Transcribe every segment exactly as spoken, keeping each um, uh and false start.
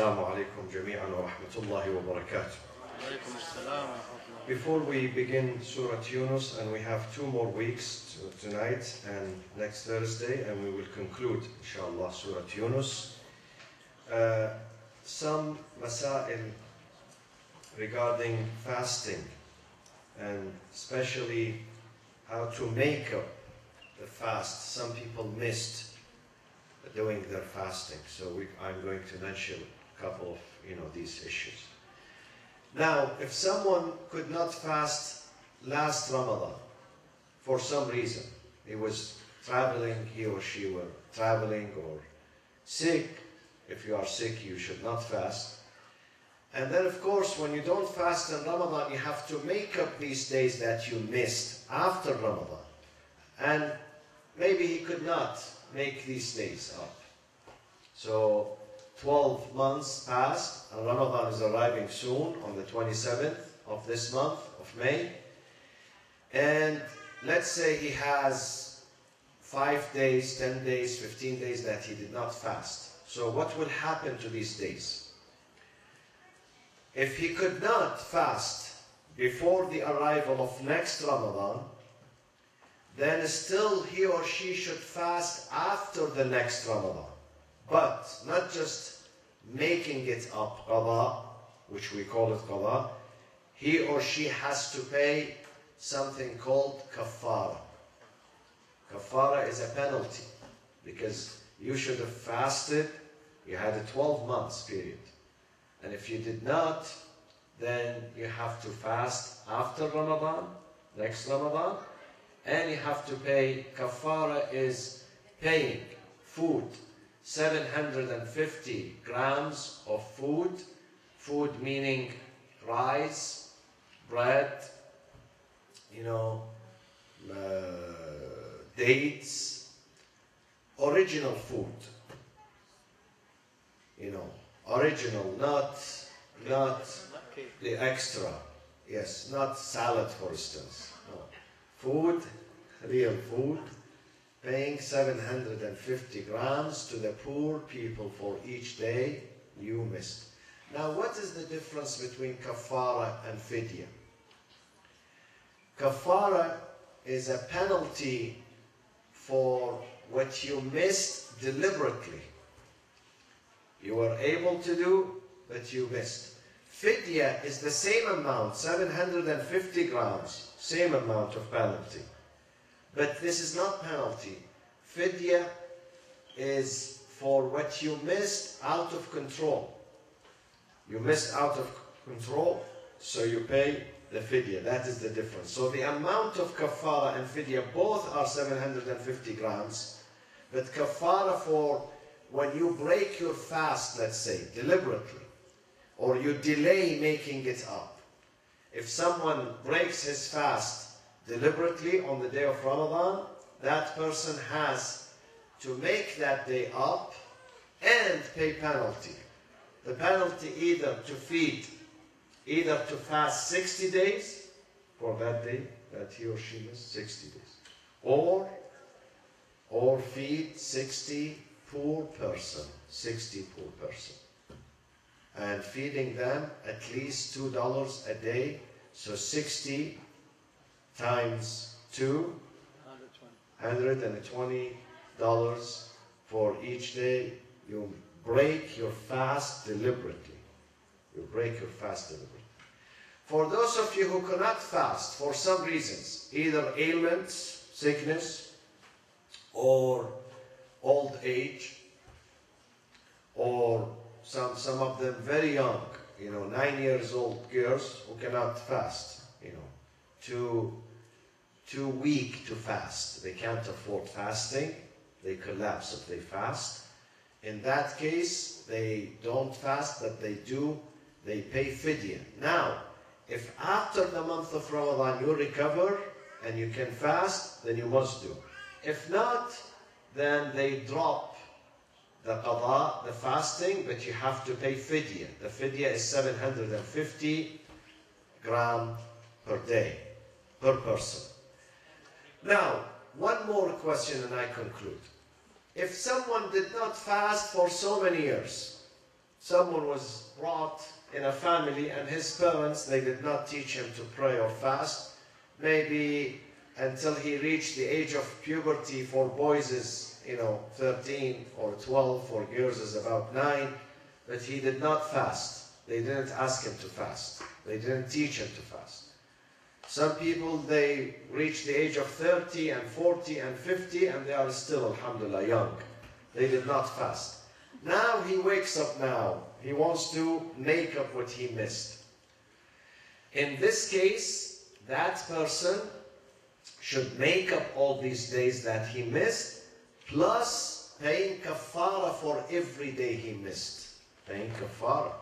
Assalamu alaikum jami'an wa rahmatullahi wa barakatuh. Before we begin Surah Yunus, and we have two more weeks to, tonight and next Thursday, and we will conclude, inshallah, Surah Yunus. Uh, some masail regarding fasting, and especially how to make up the fast. Some people missed doing their fasting, so we, I'm going to mention a couple of you know these issues. Now, if someone could not fast last Ramadan for some reason, he was traveling, he or she were traveling or sick. If you are sick, you should not fast. And then, of course, when you don't fast in Ramadan, you have to make up these days that you missed after Ramadan. And maybe he could not make these days up. So twelve months passed, and Ramadan is arriving soon on the twenty-seventh of this month of May. And let's say he has five days, ten days, fifteen days that he did not fast. So what will happen to these days? If he could not fast before the arrival of next Ramadan, then still he or she should fast after the next Ramadan. But not just making it up, qada, which we call it qada. He or she has to pay something called kafara. Kafara is a penalty, because you should have fasted, you had a twelve months period. And if you did not, then you have to fast after Ramadan, next Ramadan, and you have to pay. Kafara is paying food, seven hundred fifty grams of food, food meaning rice, bread, you know, uh, dates, original food, you know, original, not, not the extra, yes, not salad for instance, no. Food, real food, paying seven hundred fifty grams to the poor people for each day you missed. Now, what is the difference between kafara and fidya? Kafara is a penalty for what you missed deliberately. You were able to do, but you missed. Fidya is the same amount, seven hundred fifty grams, same amount of penalty. But this is not penalty. Fidya is for what you missed out of control. You missed out of control, so you pay the fidya. That is the difference. So the amount of kafara and fidya both are seven hundred fifty grams, but kafara for when you break your fast, let's say, deliberately, or you delay making it up. If someone breaks his fast deliberately on the day of Ramadan, that person has to make that day up and pay penalty. The penalty either to feed, either to fast sixty days for that day that he or she missed, sixty days, or, or feed sixty poor person, sixty poor person. And feeding them at least two dollars a day, so sixty times two, one hundred twenty dollars for each day. You break your fast deliberately. You break your fast deliberately. For those of you who cannot fast for some reasons, either ailments, sickness, or old age, or some, some of them very young, you know, nine years old girls who cannot fast, you know, too, too weak to fast. They can't afford fasting. They collapse if they fast. In that case, they don't fast, but they do, they pay fidya. Now, if after the month of Ramadan you recover and you can fast, then you must do. If not, then they drop the qada, the fasting, but you have to pay fidya. The fidya is seven hundred fifty grams per day, per person. Now, one more question and I conclude. If someone did not fast for so many years, someone was brought in a family and his parents, they did not teach him to pray or fast. Maybe until he reached the age of puberty. For boys is, you know, thirteen or twelve, for girls is about nine. But he did not fast. They didn't ask him to fast. They didn't teach him to fast. Some people, they reach the age of thirty and forty and fifty and they are still, alhamdulillah, young. They did not fast. Now he wakes up now. He wants to make up what he missed. In this case, that person should make up all these days that he missed, plus paying kafara for every day he missed. Paying kafara.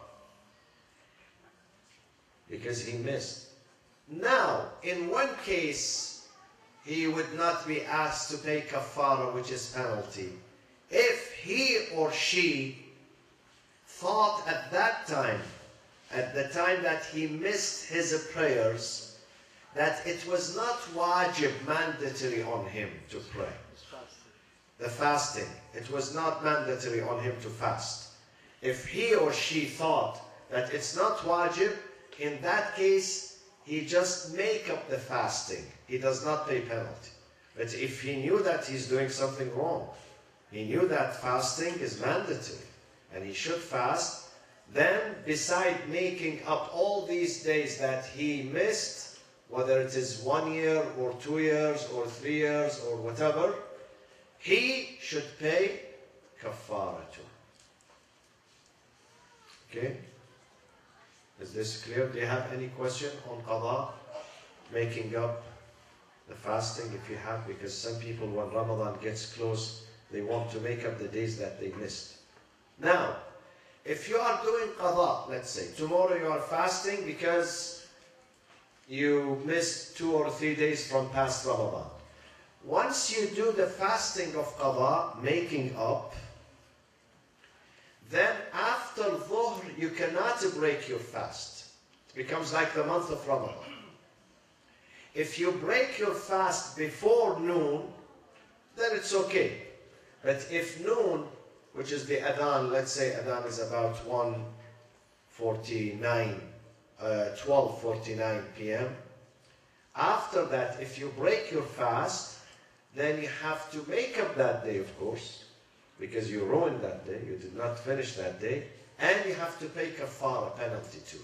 Because he missed. Now, in one case, he would not be asked to pay kafara, which is penalty. If he or she thought at that time, at the time that he missed his prayers, that it was not wajib, mandatory on him to pray. The fasting. It was not mandatory on him to fast. If he or she thought that it's not wajib, in that case, he just make up the fasting. He does not pay penalty. But if he knew that he's doing something wrong, he knew that fasting is mandatory, and he should fast, then beside making up all these days that he missed, whether it is one year or two years or three years or whatever, he should pay kafara too. Okay? Is this clear? Do you have any question on qada? Making up the fasting, if you have, because some people, when Ramadan gets close, they want to make up the days that they missed. Now, if you are doing qada, let's say, tomorrow you are fasting because you missed two or three days from past Ramadan. Once you do the fasting of qada, making up, then after dhuhr, you cannot break your fast. It becomes like the month of Ramadan. If you break your fast before noon, then it's okay. But if noon, which is the adhan, let's say adhan is about one forty-nine, uh, twelve forty-nine p m After that, if you break your fast, then you have to make up that day, of course, because you ruined that day, you did not finish that day, and you have to pay kafara, penalty too.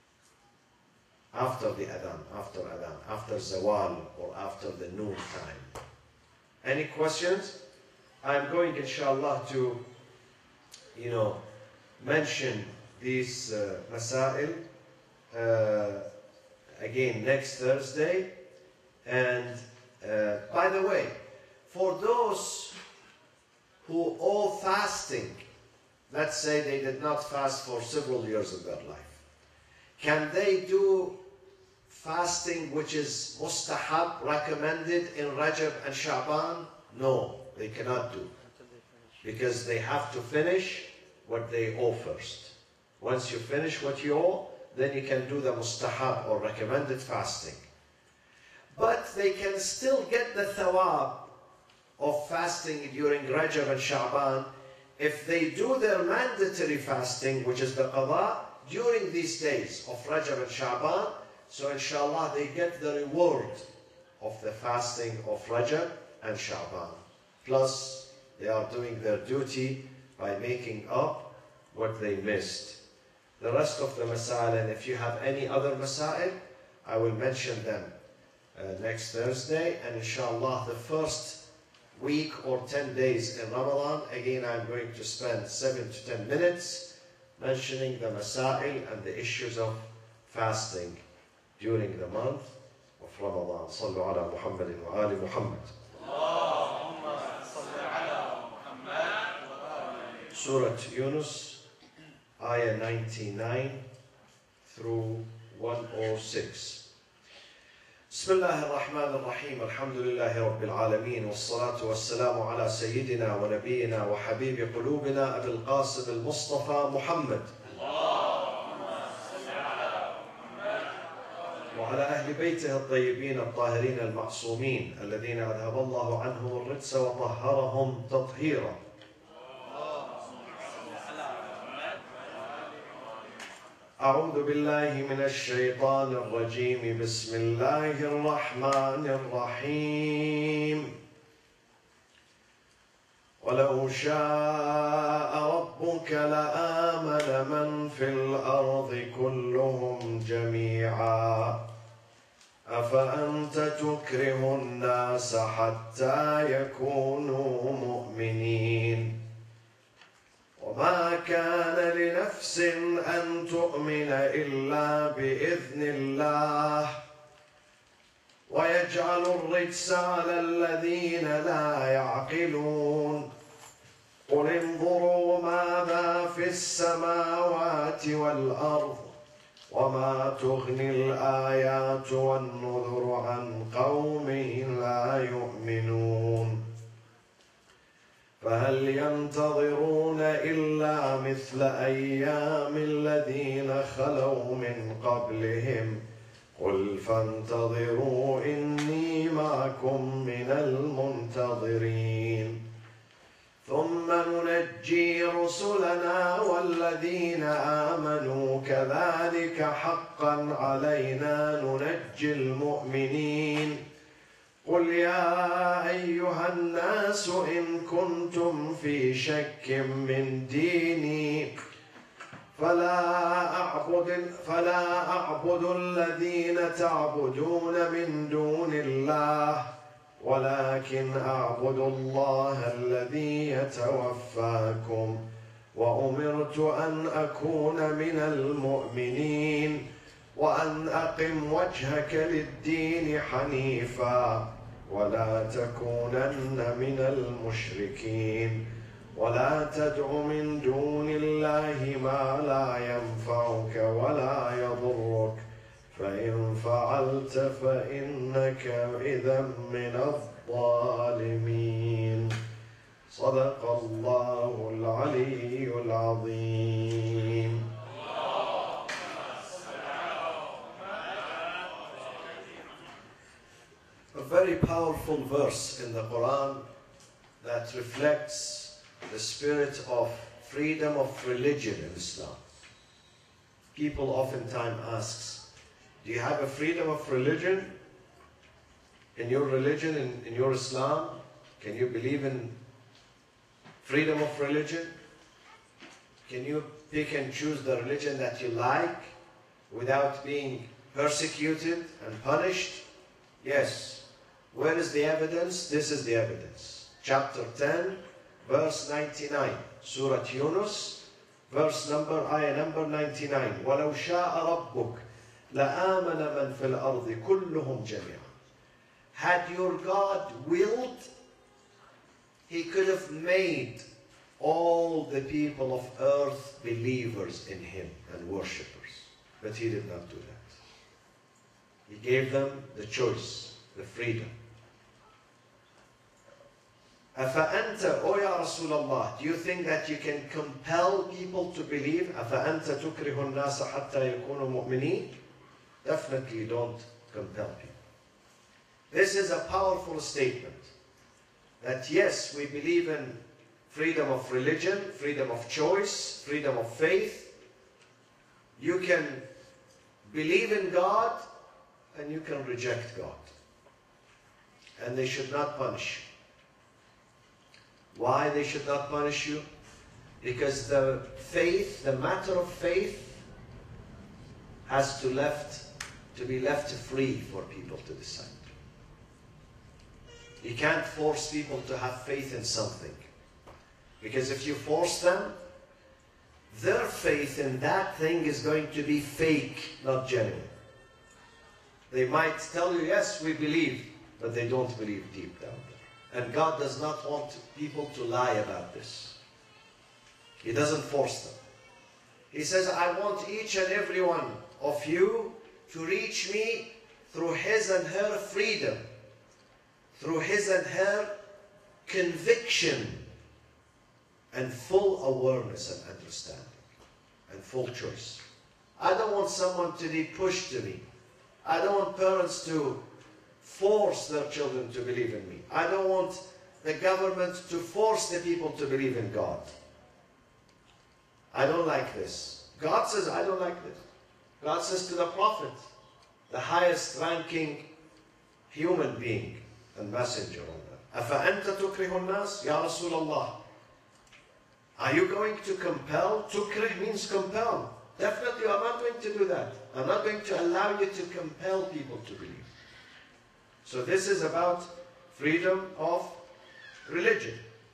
After the adhan, after adhan, after zawal, or after the noon time. Any questions? I'm going, inshallah, to, you know, mention these uh, masail uh, again next Thursday. And uh, by the way, for those who owe fasting, let's say they did not fast for several years of their life, can they do fasting which is mustahab, recommended in Rajab and Sha'ban? No, they cannot do, because they have to finish what they owe first. Once you finish what you owe, then you can do the mustahab or recommended fasting. But they can still get the thawab of fasting during Rajab and Sha'ban if they do their mandatory fasting, which is the qada, during these days of Rajab and Sha'ban. So inshallah they get the reward of the fasting of Rajab and Sha'ban. Plus they are doing their duty by making up what they missed. The rest of the masail, and if you have any other masail, I will mention them uh, next Thursday. And inshallah the first week or ten days in Ramadan, again I'm going to spend seven to ten minutes mentioning the masail and the issues of fasting during the month of Ramadan. Sallu ala Muhammadin wa ali Muhammad. Surah Yunus, ayah ninety-nine through one oh six. بسم الله الرحمن الرحيم الحمد لله رب العالمين والصلاة والسلام على سيدنا ونبينا وحبيب قلوبنا أبي القاسم المصطفى محمد وعلى أهل بيته الطيبين الطاهرين المعصومين الذين أذهب الله عنهم الرجس وطهرهم تطهيرا. أعوذ بالله من الشيطان الرجيم بسم الله الرحمن الرحيم ولو شاء ربك لآمن من في الأرض كلهم جميعا أفأنت تكره الناس حتى يكونوا مؤمنين وما كان لنفس أن تؤمن إلا بإذن الله ويجعل الرجس على الذين لا يعقلون قل انظروا ماذا في السماوات والأرض وما تغني الآيات والنذر عن قوم لا يؤمنون فهل ينتظرون إلا مثل أيام الذين خلوا من قبلهم قل فانتظروا إني معكم من المنتظرين ثم ننجي رسلنا والذين آمنوا كذلك حقا علينا ننجي المؤمنين قل يا أيها الناس إن كنتم في شك من ديني فلا أعبد, فلا أعبد الذين تعبدون من دون الله ولكن أعبد الله الذي يتوفاكم وأمرت أن أكون من المؤمنين وأن أقم وجهك للدين حنيفا ولا تكونن من المشركين ولا تدع من دون الله ما لا ينفعك ولا يضرك فإن فعلت فإنك إذا من الظالمين صدق الله العلي العظيم. A very powerful verse in the Quran that reflects the spirit of freedom of religion in Islam. People oftentimes ask, do you have a freedom of religion in your religion, in, in your Islam? Can you believe in freedom of religion? Can you pick and choose the religion that you like without being persecuted and punished? Yes. Where is the evidence? This is the evidence. Chapter ten, verse ninety-nine. Surah Yunus, verse number, ayah number ninety-nine. وَلَوْ شَاءَ رَبُّكَ لَآمَنَ مَنْ فِي الْأَرْضِ كُلُّهُمْ جَمِيعًا. Had your God willed, He could have made all the people of earth believers in Him and worshippers. But He did not do that. He gave them the choice, the freedom. أَفَأَنْتَ O Ya Rasulullah, do you think that you can compel people to believe? أَفَأَنْتَ تُكْرِهُ النَّاسَ حَتَّى يَكُونُوا مُؤْمِنِينَ? Definitely don't compel people. This is a powerful statement. That yes, we believe in freedom of religion, freedom of choice, freedom of faith. You can believe in God and you can reject God. And they should not punish you. Why they should not punish you? Because the faith, the matter of faith, has to left to be left free for people to decide. You can't force people to have faith in something. Because if you force them, their faith in that thing is going to be fake, not genuine. They might tell you, yes, we believe, but they don't believe deep down there. And God does not want people to lie about this. He doesn't force them. He says, I want each and every one of you to reach me through his and her freedom, through his and her conviction and full awareness and understanding and full choice. I don't want someone to be pushed to me. I don't want parents to force their children to believe in me. I don't want the government to force the people to believe in God. I don't like this. God says, I don't like this. God says to the Prophet, the highest ranking human being and messenger on earth, أَفَأَنْتَ تُكْرِهُ النَّاسِ Ya Rasulullah. Are you going to compel? Tukrih means compel. Definitely I'm not going to do that. I'm not going to allow you to compel people to believe. So this is about freedom of religion.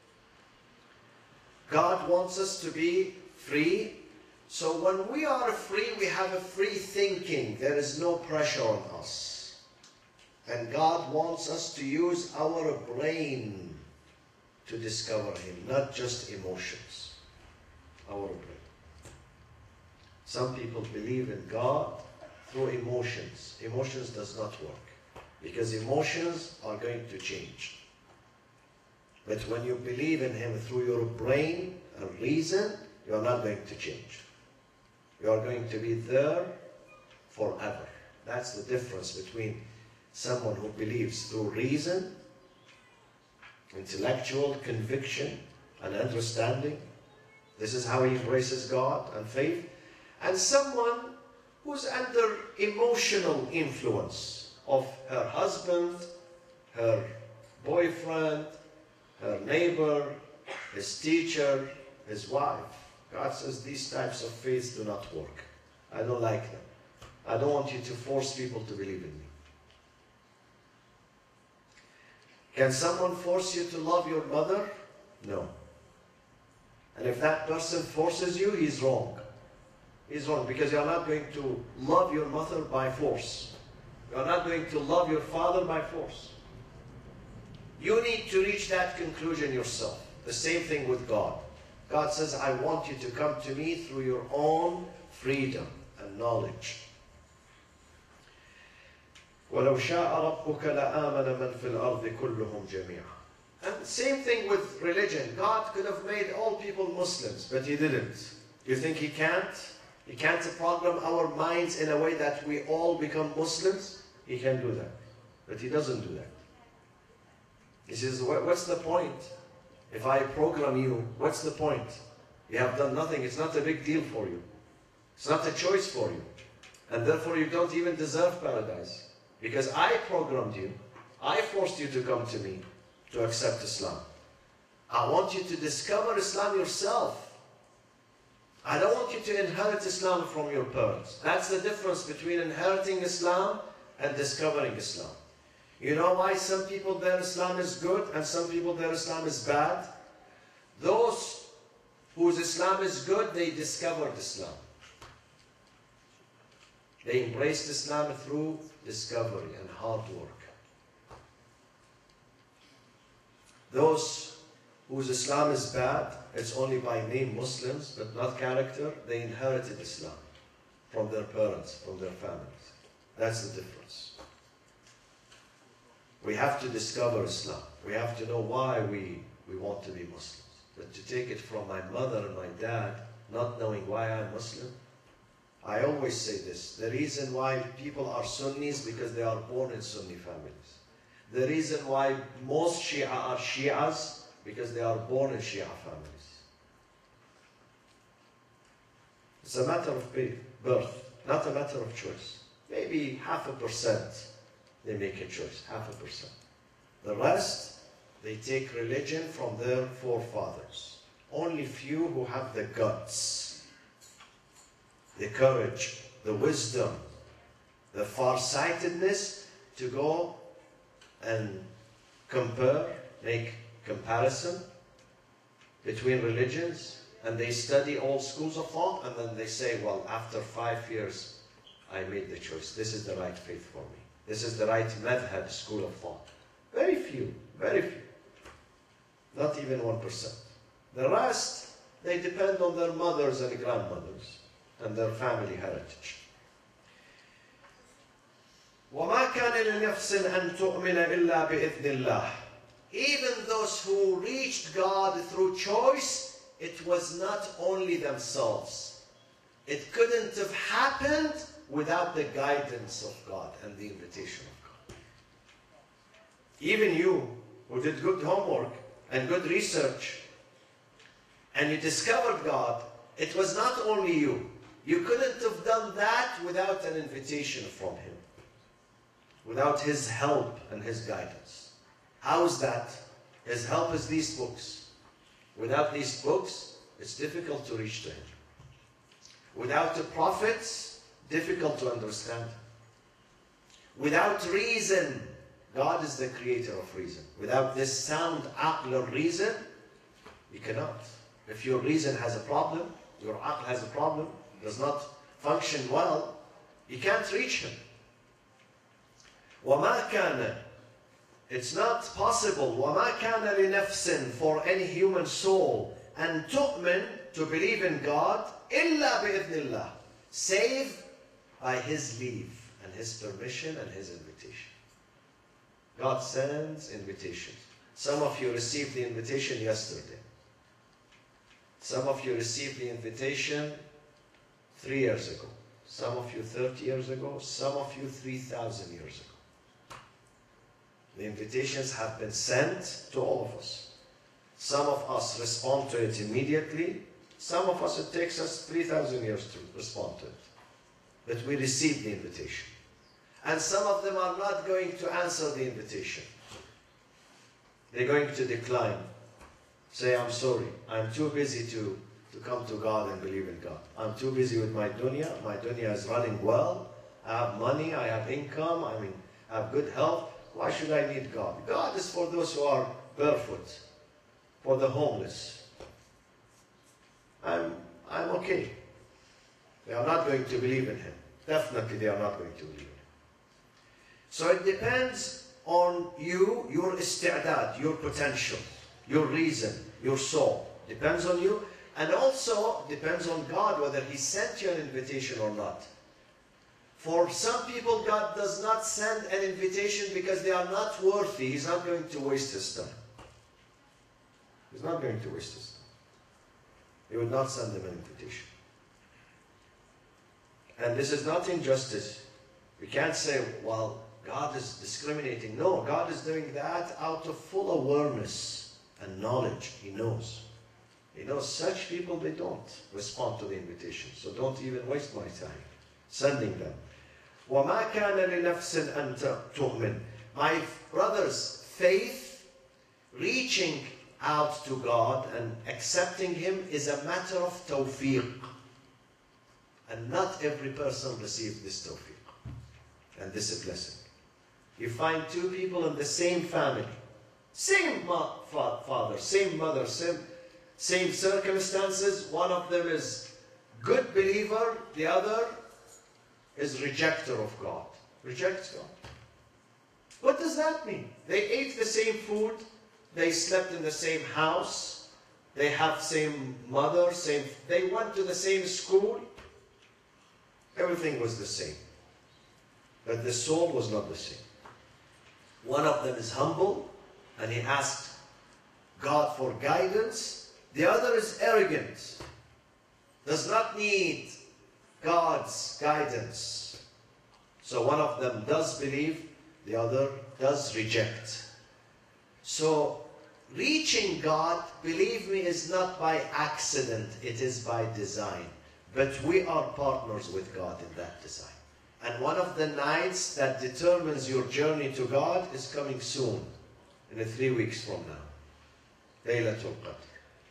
God wants us to be free. So when we are free, we have a free thinking. There is no pressure on us. And God wants us to use our brain to discover Him, not just emotions. Our brain. Some people believe in God through emotions. Emotions does not work, because emotions are going to change. But when you believe in Him through your brain and reason, you are not going to change. You are going to be there forever. That's the difference between someone who believes through reason, intellectual conviction and understanding. This is how he embraces God and faith. And someone who's under emotional influence of her husband, her boyfriend, her neighbor, his teacher, his wife. God says these types of faiths do not work. I don't like them. I don't want you to force people to believe in me. Can someone force you to love your mother? No. And if that person forces you, he's wrong. He's wrong, because you're not going to love your mother by force. You're not going to love your father by force. You need to reach that conclusion yourself. The same thing with God. God says, I want you to come to me through your own freedom and knowledge. وَلَوْ شَاءَ رَبُّكَ لَآمَنَ مَنْ فِي الْأَرْضِ كُلُّهُمْ جَمِيعًا. And same thing with religion. God could have made all people Muslims, but He didn't. You think He can't? He can't program our minds in a way that we all become Muslims? He can do that. But He doesn't do that. He says, what's the point? If I program you, what's the point? You have done nothing. It's not a big deal for you. It's not a choice for you. And therefore you don't even deserve paradise. Because I programmed you. I forced you to come to me to accept Islam. I want you to discover Islam yourself. I don't want you to inherit Islam from your parents. That's the difference between inheriting Islam and discovering Islam. You know why some people their Islam is good and some people their Islam is bad? Those whose Islam is good, they discovered Islam. They embraced Islam through discovery and hard work. Those whose Islam is bad, it's only by name Muslims, but not character, they inherited Islam from their parents, from their families. That's the difference. We have to discover Islam. We have to know why we, we want to be Muslims. But to take it from my mother and my dad, not knowing why I'm Muslim, I always say this. The reason why people are Sunnis because they are born in Sunni families. The reason why most Shia are Shias because they are born in Shia families. It's a matter of birth, not a matter of choice. Maybe half a percent they make a choice, half a percent. The rest, they take religion from their forefathers. Only few who have the guts, the courage, the wisdom, the farsightedness to go and compare, make comparison between religions, and they study all schools of thought, and then they say, well, after five years, I made the choice. This is the right faith for me. This is the right madhab, school of thought. Very few, very few. Not even one percent. The rest, they depend on their mothers and grandmothers and their family heritage. وَمَا كَانَ لِنَفْسٍ أَن تُؤْمِنَ إِلَّا بِإِذْنِ اللَّهِ. Even those who reached God through choice, it was not only themselves. It couldn't have happened without the guidance of God and the invitation of God. Even you, who did good homework and good research, and you discovered God, it was not only you. You couldn't have done that without an invitation from him, without his help and his guidance. How is that? His help is these books. Without these books, it's difficult to reach to him. Without the prophets, difficult to understand. Without reason, God is the creator of reason. Without this sound aql or reason, you cannot. If your reason has a problem, your aql has a problem, does not function well, you can't reach him. وَمَا كَانَ, it's not possible, وَمَا كَانَ لِنَفْسٍ, for any human soul, أَن تُؤْمِن, to believe in God, إِلَّا بِإِذْنِ اللَّهِ, save by his leave and his permission and his invitation. God sends invitations. Some of you received the invitation yesterday. Some of you received the invitation three years ago. Some of you thirty years ago. Some of you three thousand years ago. The invitations have been sent to all of us. Some of us respond to it immediately. Some of us, it takes us three thousand years to respond to it. But we receive the invitation. And some of them are not going to answer the invitation. They're going to decline. Say, I'm sorry, I'm too busy to, to come to God and believe in God. I'm too busy with my dunya. My dunya is running well. I have money, I have income, I mean, I have good health. Why should I need God? God is for those who are barefoot, for the homeless. I'm, I'm okay. They are not going to believe in him. Definitely they are not going to believe in him. So it depends on you, your isti'dad, your potential, your reason, your soul. Depends on you. And also depends on God whether he sent you an invitation or not. For some people, God does not send an invitation because they are not worthy. He's not going to waste his time. He's not going to waste his time. He would not send them an invitation. And this is not injustice. We can't say, well, God is discriminating. No, God is doing that out of full awareness and knowledge. He knows. He knows such people, they don't respond to the invitation. So don't even waste my time sending them. وَمَا كَانَ لِنَفْسٍ أَن تُؤْمِنْ. My brothers, faith, reaching out to God and accepting him is a matter of tawfiq. And not every person receives this tawfiq. And this is a blessing. You find two people in the same family, same father, same mother, same, same circumstances. One of them is good believer, the other is rejecter of God. Rejects God. What does that mean? They ate the same food, they slept in the same house, they have same mother, same, they went to the same school. Everything was the same. But the soul was not the same. One of them is humble, and he asked God for guidance. The other is arrogant, does not need God's guidance. So one of them does believe, the other does reject. So reaching God, believe me, is not by accident, it is by design. But we are partners with God in that design. And one of the nights that determines your journey to God is coming soon, in three weeks from now. Laylatul Qadr.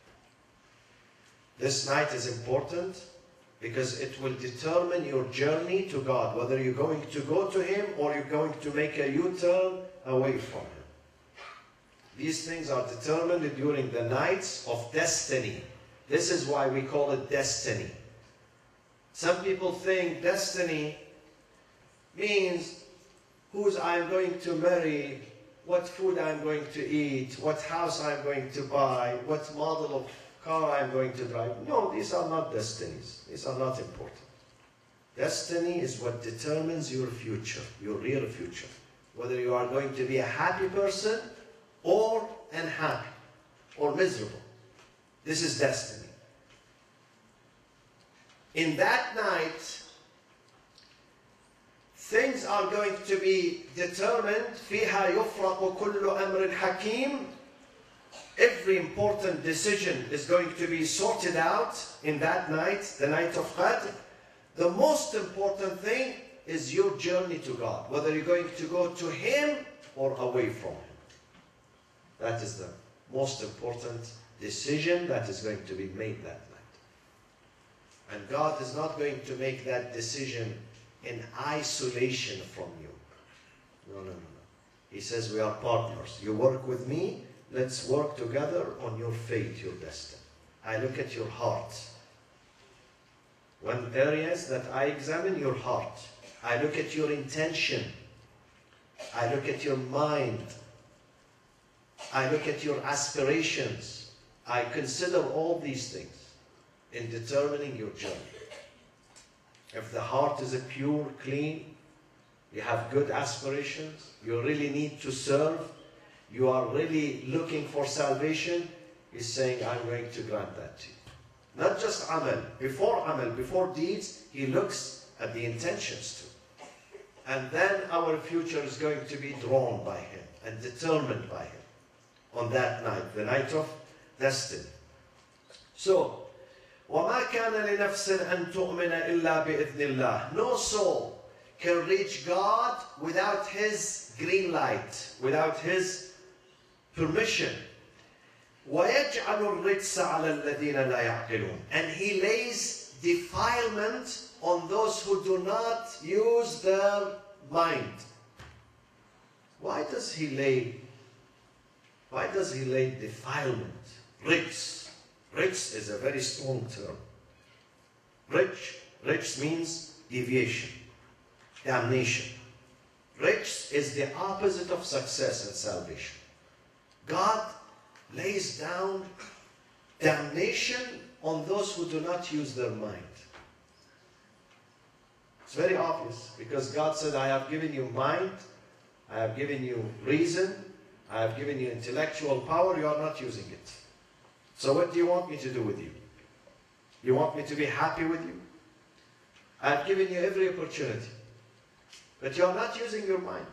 This night is important because it will determine your journey to God, whether you're going to go to him or you're going to make a U-turn away from him. These things are determined during the nights of destiny. This is why we call it destiny. Some people think destiny means whose I'm going to marry, what food I'm going to eat, what house I'm going to buy, what model of car I'm going to drive. No, these are not destinies. These are not important. Destiny is what determines your future, your real future. Whether you are going to be a happy person or unhappy or miserable. This is destiny. In that night, things are going to be determined. فِيهَا يُفْرَقُ كُلُّ أَمْرٍ حَكِيمٍ. Every important decision is going to be sorted out in that night, the night of Qadr. The most important thing is your journey to God, whether you're going to go to Him or away from Him. That is the most important decision that is going to be made that night. And God is not going to make that decision in isolation from you. No, no, no, no. He says we are partners. You work with me, let's work together on your fate, your destiny. I look at your heart. One areas that I examine, your heart. I look at your intention. I look at your mind. I look at your aspirations. I consider all these things in determining your journey. If the heart is a pure, clean, you have good aspirations, you really need to serve, you are really looking for salvation, He's saying, I'm going to grant that to you. Not just amal. Before amal, before deeds, He looks at the intentions too. And then our future is going to be drawn by Him and determined by Him on that night, the night of destiny. So, وَمَا كَانَ لِنَفْسٍ أَن تُؤْمِنَ إِلَّا بِإِذْنِ اللَّهِ. No soul can reach God without His green light, without His permission. وَيَجْعَلُ الرِّجْسَ عَلَى الَّذِينَ لَا يَعْقِلُونَ. And He lays defilement on those who do not use their mind. Why does He lay, why does He lay defilement? Rijs. Rijs is a very strong term. Rijs, Rijs means deviation, damnation. Rijs is the opposite of success and salvation. God lays down damnation on those who do not use their mind. It's very obvious because God said, I have given you mind, I have given you reason, I have given you intellectual power, you are not using it. So what do you want me to do with you? You want me to be happy with you? I have given you every opportunity, but you are not using your mind.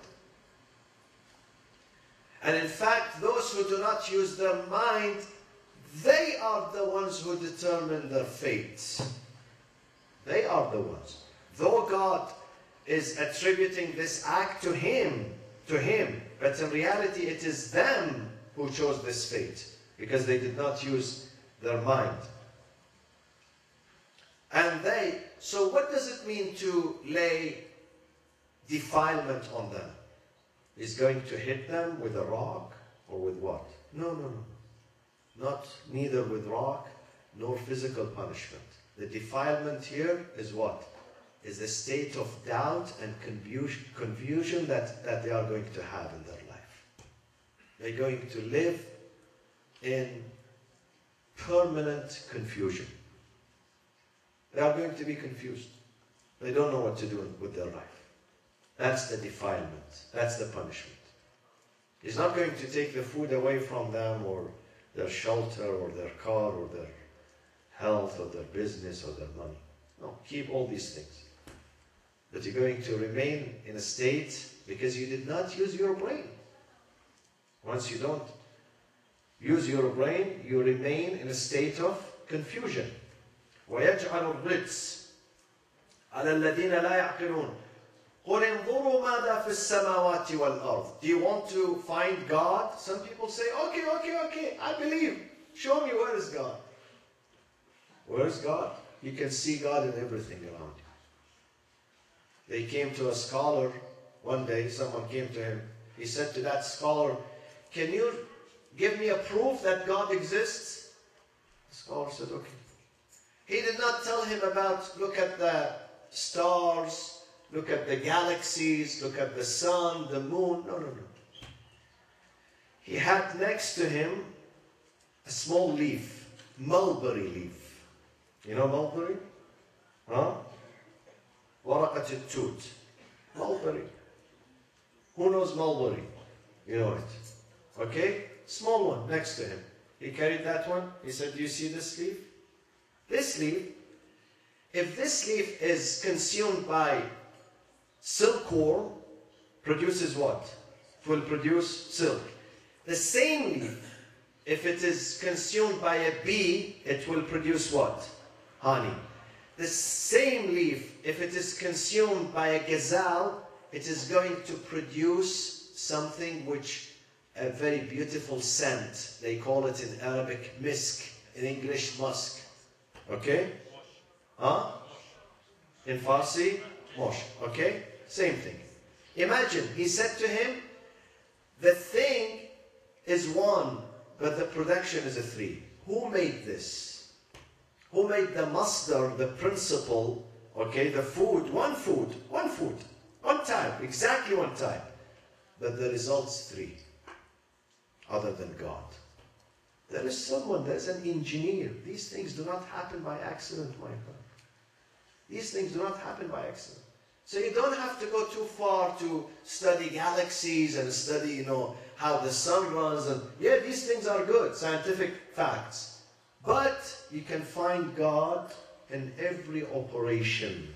And in fact, those who do not use their mind, they are the ones who determine their fate. They are the ones. Though God is attributing this act to Him, to Him, but in reality it is them who chose this fate, because they did not use their mind. And they, so what does it mean to lay defilement on them? Is going to hit them with a rock or with what? No, no, no. Not neither with rock nor physical punishment. The defilement here is what? Is a state of doubt and confusion, confusion that, that they are going to have in their life. They're going to live in permanent confusion. They are going to be confused. They don't know what to do with their life. That's the defilement. That's the punishment. He's not going to take the food away from them, or their shelter, or their car, or their health, or their business, or their money. No, keep all these things. But you're going to remain in a state because you did not use your brain. Once you don't use your brain, you remain in a state of confusion. وَيَجْعَلُ الرِّجْسَ عَلَى الَّذِينَ لَا يَعْقِلُونَ. قُلْ انظُرُوا مَاذَا فِي السَّمَاوَاتِ وَالْأَرْضِ. Do you want to find God? Some people say, okay, okay, okay, I believe. Show me where is God. Where is God? You can see God in everything around you. They came to a scholar one day, someone came to him. He said to that scholar, can you give me a proof that God exists? The scholar said, okay. He did not tell him about, look at the stars, look at the galaxies, look at the sun, the moon. No, no, no. He had next to him a small leaf, mulberry leaf. You know mulberry? Huh? Waraqat al-tut. Mulberry. Who knows mulberry? You know it. Okay? Small one next to him. He carried that one. He said, do you see this leaf? This leaf, if this leaf is consumed by silkworm, produces what? It will produce silk. The same leaf, if it is consumed by a bee, it will produce what? Honey. the same leaf, if it is consumed by a gazelle, it is going to produce something which, a very beautiful scent. They call it in Arabic misk, in English musk. Okay? Huh? In Farsi, mosh. Okay? Same thing. Imagine, he said to him, the thing is one, but the production is a three. Who made this? Who made the masdar, the principle, okay, the food, one food, one food, one type, exactly one type. But the result's three, other than God. There is someone, there is an engineer. These things do not happen by accident, my friend. These things do not happen by accident. So you don't have to go too far to study galaxies and study, you know, how the sun runs. And yeah, these things are good, scientific facts. But you can find God in every operation,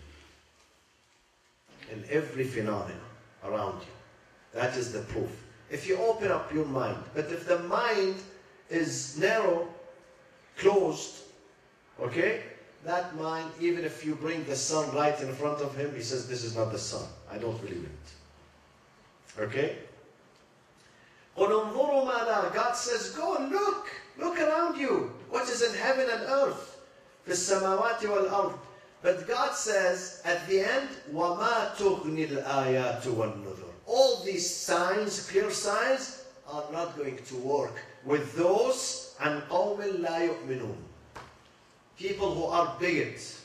in every phenomenon around you. That is the proof. If you open up your mind, but if the mind is narrow, closed, okay, that mind, even if you bring the sun right in front of him, he says, this is not the sun. I don't believe it. Okay? God says, go and look. Look around you. What is in heaven and earth? في السماوات والأرض. But God says at the end, وَمَا تُغْنِي الْآيَاتُ وَالنُّذُرُ. All these signs, clear signs, are not going to work with those عَنْ قَوْمٍ لَا يُؤْمِنُونَ. People who are bigots.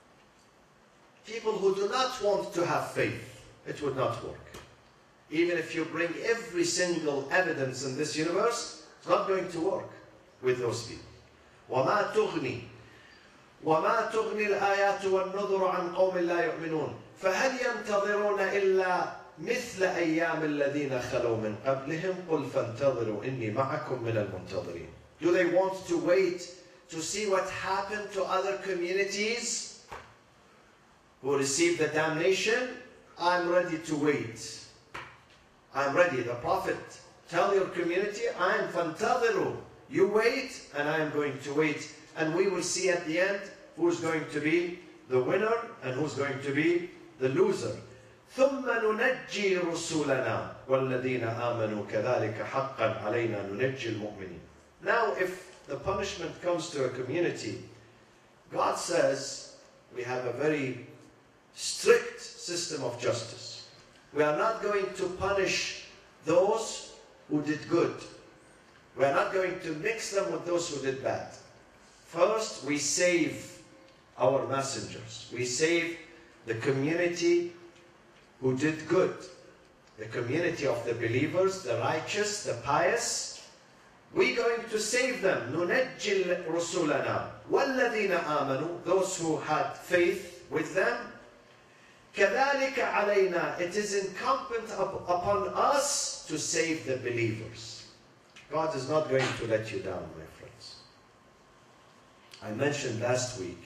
People who do not want to have faith. It would not work. Even if you bring every single evidence in this universe, it's not going to work with those people. وَمَا تُغْنِي وَمَا تُغْنِي الْآيَاتُ وَالنُّذُرُ عَنْ قَوْمٍ لَا يُؤْمِنُونَ فَهَلْ يَنْتَظِرُونَ إِلَّا مِثْلَ أَيَّامِ الَّذِينَ خَلَوْا مِنْ قَبْلِهِمْ قُلْ فَانْتَظِرُوا إِنِّي مَعَكُمْ مِنَ الْمُنْتَظِرِينَ. Do they want to wait to see what happened to other communities who received the damnation? I'm ready to wait. I'm ready. The Prophet, tell your community, I am فَانْتَظِرُوا. You wait, and I am going to wait. And we will see at the end who's going to be the winner and who's going to be the loser. ثُمَّ نُنَجِّي رُسُولَنَا وَالَّذِينَ آمَنُوا كَذَلِكَ حَقًّا عَلَيْنَا نُنَجِّي الْمُؤْمِنِينَ. Now, if the punishment comes to a community, God says we have a very strict system of justice. We are not going to punish those who did good. We are not going to mix them with those who did bad. First, we save our messengers. We save the community who did good. The community of the believers, the righteous, the pious. We're going to save them. نُنَجِّي رُسُولَنَا وَالَّذِينَ آمَنُوا. Those who had faith with them. كَذَلِكَ عَلَيْنَا. It is incumbent upon us to save the believers. God is not going to let you down, my friends. I mentioned last week,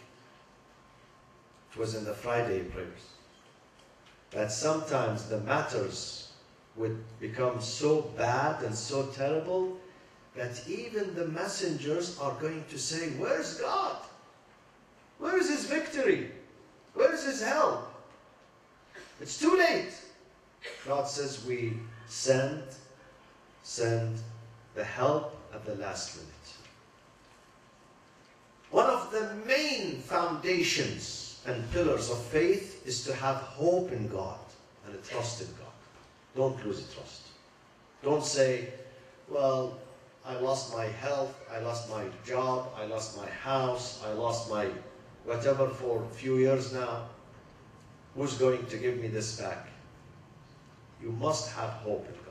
it was in the Friday prayers, that sometimes the matters would become so bad and so terrible that even the messengers are going to say, where's God? Where is His victory? Where is His help? It's too late. God says we send, send the help at the last minute. One of the main foundations and pillars of faith is to have hope in God and a trust in God. Don't lose trust. Don't say, well, I lost my health, I lost my job, I lost my house, I lost my whatever for a few years now. Who's going to give me this back? You must have hope in God.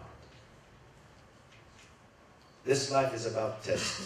This life is about test.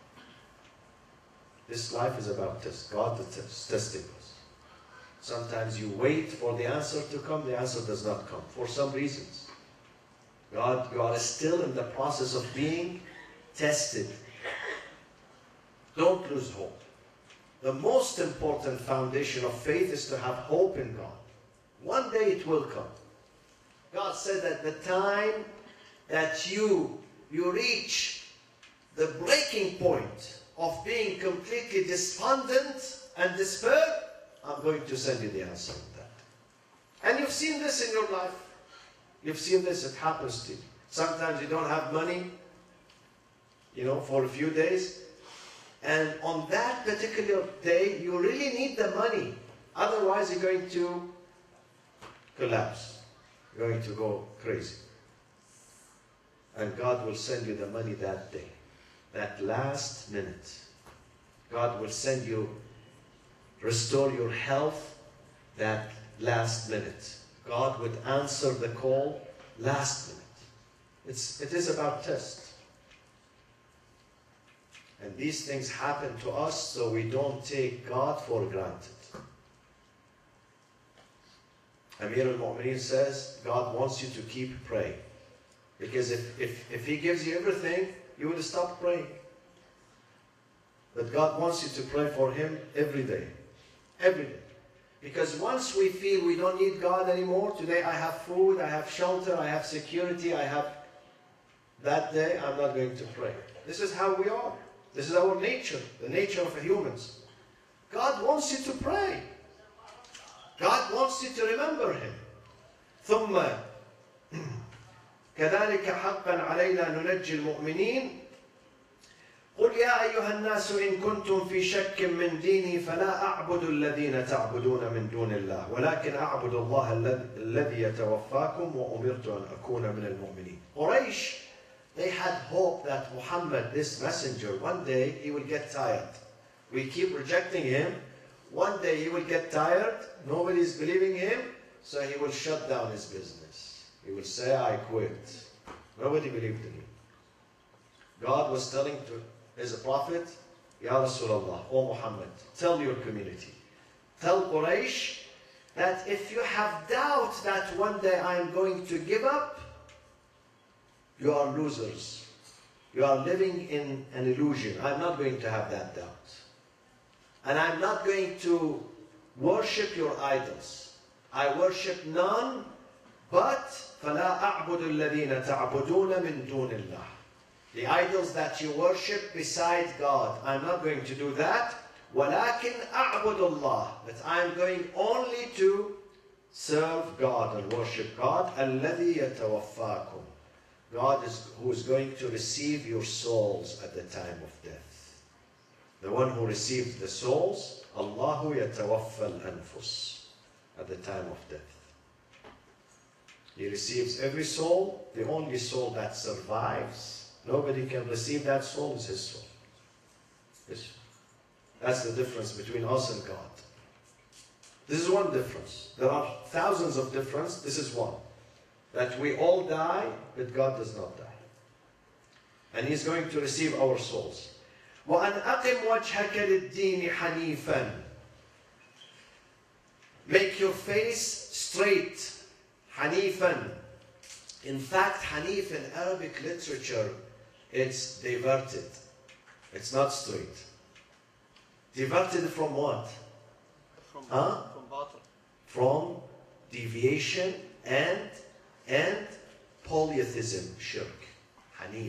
This life is about test. God is testing us. Sometimes you wait for the answer to come, the answer does not come for some reasons. God, God is still in the process of being tested. Don't lose hope. The most important foundation of faith is to have hope in God. One day it will come. God said at the time that you, you reach the breaking point of being completely despondent and despair, I'm going to send you the answer on that. And you've seen this in your life. You've seen this, it happens to you. Sometimes you don't have money, you know, for a few days. And on that particular day, you really need the money. Otherwise, you're going to collapse. You're going to go crazy. And God will send you the money that day, that last minute. God will send you, restore your health that last minute. God would answer the call last minute. It's, it is about test. And these things happen to us so we don't take God for granted. Amir al-Mu'mineen says, God wants you to keep praying. Because if, if, if He gives you everything, you will stop praying. But God wants you to pray for Him every day. Every day. Because once we feel we don't need God anymore, today I have food, I have shelter, I have security, I have... That day, I'm not going to pray. This is how we are. This is our nature, the nature of humans. God wants you to pray. God wants you to remember Him. ثم كذلك حقا علينا ننجي المؤمنين قل يا أيها الناس إن كنتم في شك من ديني فلا أعبد الذين تعبدون من دون الله ولكن أعبد الله الذي يتوفاكم وأمرت أن أكون من المؤمنين. Quraysh, they had hope that Muhammad, this messenger, one day he will get tired. We keep rejecting him. One day he will get tired. Nobody is believing him. So he will shut down his business. He will say, I quit. Nobody believed in him. God was telling to his prophet, Ya Rasulullah, O Muhammad, tell your community, tell Quraysh that if you have doubt that one day I am going to give up, you are losers. You are living in an illusion. I'm not going to have that doubt. And I'm not going to worship your idols. I worship none, but فَلَا أَعْبُدُ الَّذِينَ تَعْبُدُونَ مِن دُونِ اللَّهِ. The idols that you worship beside God, I'm not going to do that. وَلَكِنْ أَعْبُدُ اللَّهِ. But I'm going only to serve God and worship God. الَّذِي يَتَوَفَّاكُمْ. God is who is going to receive your souls at the time of death. The one who received the souls, Allahu yatawaffa al-anfus, at the time of death. He receives every soul. The only soul that survives, nobody can receive that soul, is His soul. Yes. That's the difference between us and God. This is one difference. There are thousands of differences. This is one. That we all die, but God does not die. And He's going to receive our souls. وَأَنْ أَقِمْ وَجْهَكَ لِلدِّينِ حَنِيفًا. Make your face straight. Hanifan. In fact, Hanif in Arabic literature, it's diverted. It's not straight. Diverted from what? From, huh? from batil. From deviation and and polytheism, shirk. Hanif.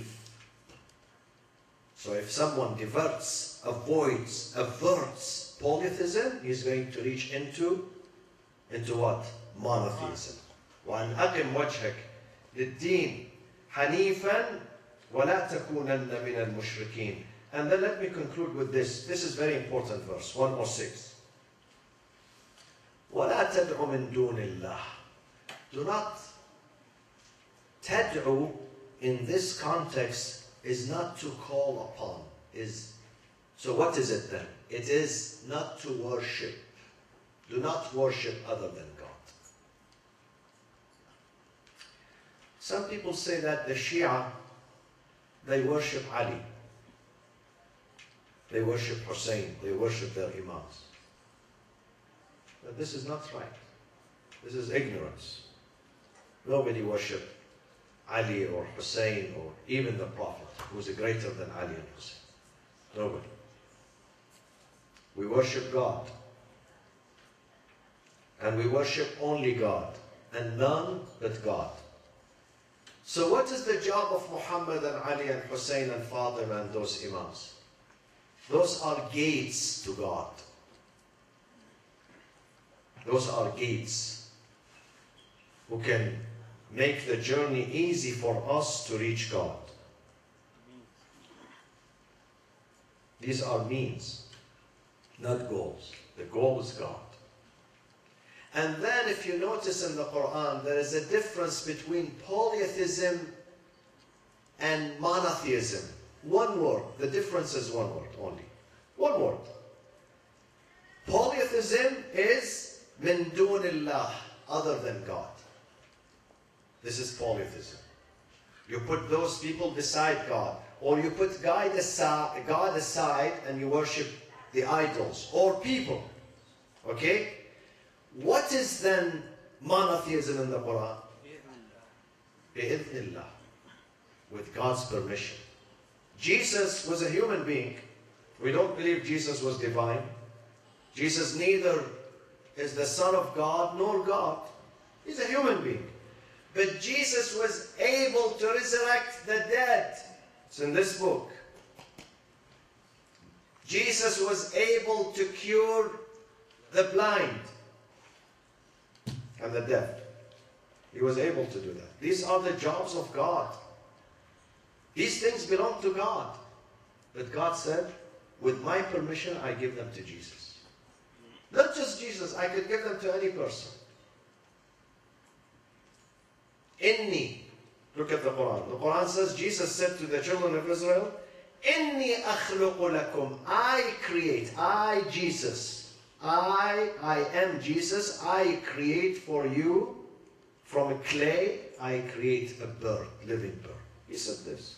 So if someone diverts, avoids, averts polytheism, he's going to reach into into what? Monotheism. وأن أقم وجهك للدين حنيفا ولا تكونن من المشركين. And then let me conclude with this. This is very important verse, one oh six. ولا تدع من دون الله. Do not. تدعو in this context is not to call upon. Is so what is it then? It is not to worship. Do not worship other than God. Some people say that the Shia, they worship Ali. They worship Hussein. They worship their imams. But this is not right. This is ignorance. Nobody worshipped Ali or Hussein or even the Prophet, who is greater than Ali and Hussein. Nobody. We worship God. And we worship only God. And none but God. So what is the job of Muhammad and Ali and Hussein and Fatima and those imams? Those are gates to God. Those are gates who can make the journey easy for us to reach God. These are means, not goals. The goal is God. And then if you notice in the Quran, there is a difference between polytheism and monotheism. One word. The difference is one word only. One word. Polytheism is min dunillah, other than God. This is polytheism. You put those people beside God, or you put God aside, God aside and you worship the idols or people. Okay? What is then monotheism in the Quran? Bi'idhnillah. With God's permission. Jesus was a human being. We don't believe Jesus was divine. Jesus neither is the Son of God nor God. He's a human being. But Jesus was able to resurrect the dead. It's in this book. Jesus was able to cure the blind and the deaf. He was able to do that. These are the jobs of God. These things belong to God. But God said, with my permission, I give them to Jesus. Not just Jesus, I could give them to any person. Inni. Look at the Quran. The Quran says, Jesus said to the children of Israel, Inni akhluqu lakum. I create. I, Jesus. I, I am Jesus. I create for you from clay. I create a bird, living bird. He said this.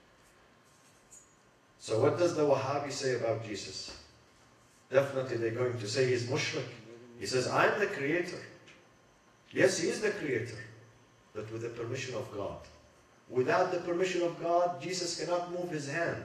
So what does the Wahhabi say about Jesus? Definitely they're going to say he's mushrik. He says, I'm the creator. Yes, he is the creator, but with the permission of God. Without the permission of God, Jesus cannot move his hand.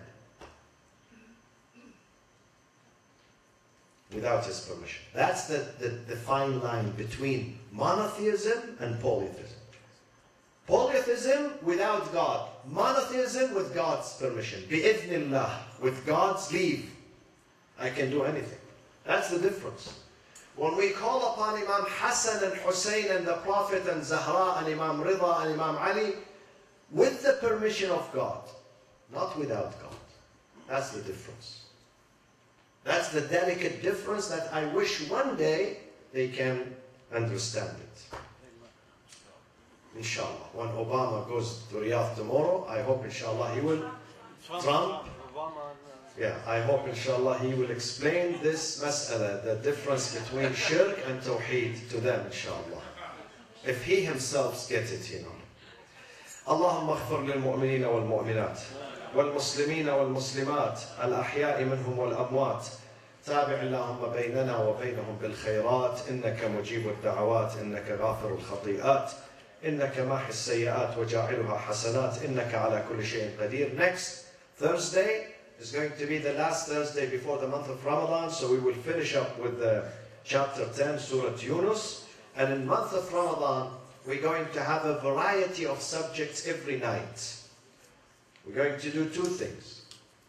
Without his permission. That's the, the, the fine line between monotheism and polytheism. Polytheism without God. Monotheism with God's permission. Bi'idhnillah. With God's leave. I can do anything. That's the difference. When we call upon Imam Hassan and Hussein and the Prophet and Zahra and Imam Rida and Imam Ali, with the permission of God, not without God. That's the difference. That's the delicate difference that I wish one day they can understand it. Inshallah. When Obama goes to Riyadh tomorrow, I hope inshallah he will, Trump, yeah, I hope inshallah he will explain this mas'ala, the difference between shirk and tawheed to them inshallah. If he himself gets it, you know. اللهم اغفر للمؤمنين والمؤمنات والمسلمين والمسلمات الأحياء منهم والأموات تابع اللهم بيننا وبينهم بالخيرات إنك مجيب الدعوات إنك غافر الخطيئات إنك ماحي السيئات وجاعلها حسنات إنك على كل شيء قدير. Next Thursday is going to be the last Thursday before the month of Ramadan, so we will finish up with the chapter ten, Surah Yunus, and in the month of Ramadan we're going to have a variety of subjects every night. We're going to do two things.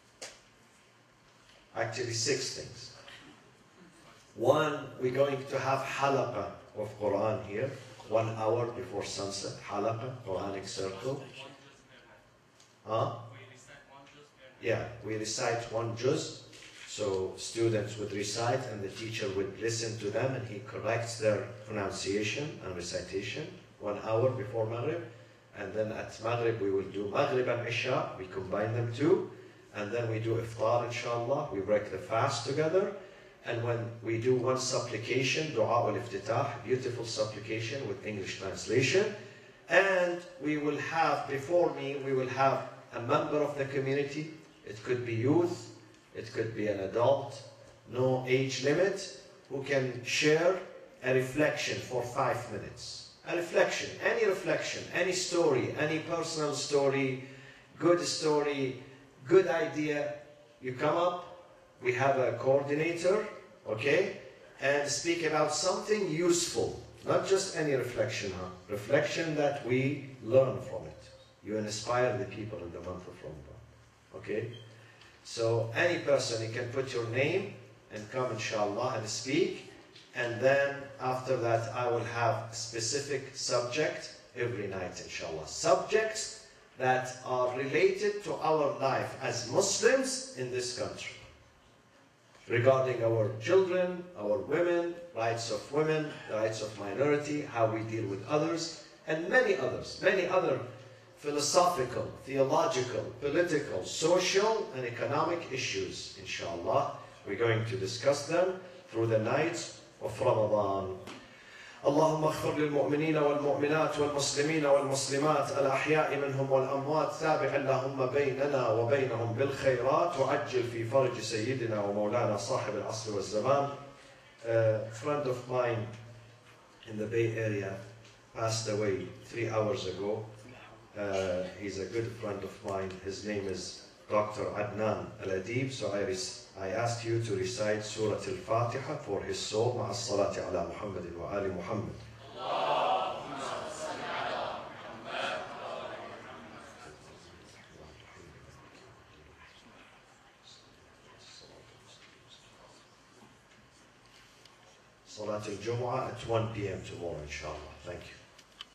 Actually, six things. One, we're going to have halaqah of Quran here, one hour before sunset. Halaqah, Quranic circle. Huh? Yeah, we recite one juz. So students would recite and the teacher would listen to them and he corrects their pronunciation and recitation. One hour before Maghrib. And then at Maghrib we will do Maghrib and Isha. We combine them two. And then we do Iftar inshallah. We break the fast together. And when we do one supplication, Dua al-Iftitah, beautiful supplication with English translation. And we will have, before me, we will have a member of the community. It could be youth. It could be an adult. No age limit. Who can share a reflection for five minutes. A reflection, any reflection, any story, any personal story, good story, good idea. You come up, we have a coordinator, okay, and speak about something useful. Not just any reflection, huh? Reflection that we learn from it. You inspire the people in the month of Ramadan, okay? So any person, you can put your name and come inshallah and speak. And then after that, I will have a specific subject every night, inshallah. Subjects that are related to our life as Muslims in this country. Regarding our children, our women, rights of women, the rights of minority, how we deal with others, and many others, many other philosophical, theological, political, social, and economic issues, inshallah. We're going to discuss them through the nights of Ramadan. اللهم اغفر للمؤمنين والمؤمنات والمسلمين والمسلمات الأحياء منهم والأموات تابع اللهم بيننا وبينهم بالخيرات وعجل في فرج سيدنا ومولانا صاحب العصر والزمان. A friend of mine in the Bay Area passed away three hours ago. Uh, he's a good friend of mine. His name is Doctor Adnan Al-Adib. So I, I asked you to recite Surah Al-Fatiha for his soul. مع الصلاة على محمد وآل محمد. Salat al-Jumu'ah at one p m tomorrow, inshallah. Thank you.